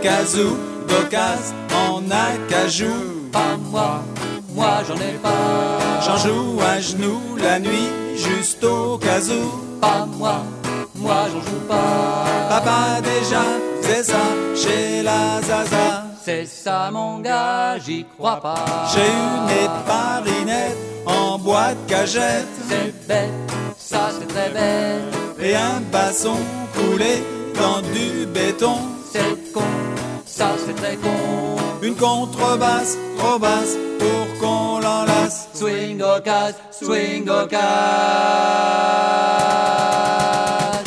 kazoo, d'occasion en acajou. Pas moi, moi j'en ai pas. J'en joue à genoux la nuit, juste au cas où. Pas moi, moi j'en joue pas. Papa déjà faisait ça chez la Zaza. C'est ça mon gars, j'y crois pas. J'ai une éparinette en bois de cagette. C'est bête, ça c'est très bête. Et un basson coulé dans du béton. C'est con, ça c'est très con. Une contrebasse trop basse pour qu'on l'enlace. Swing au casse, swing au casse.